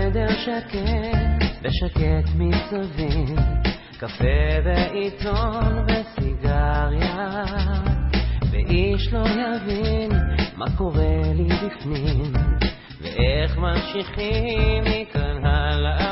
בחדר שקט, בשקט מסביב, קפה ועיתון וסיגריה, ואיש לא יבין מה קורה לי בפנים, ואיך ממשיכים מכאן הלאה.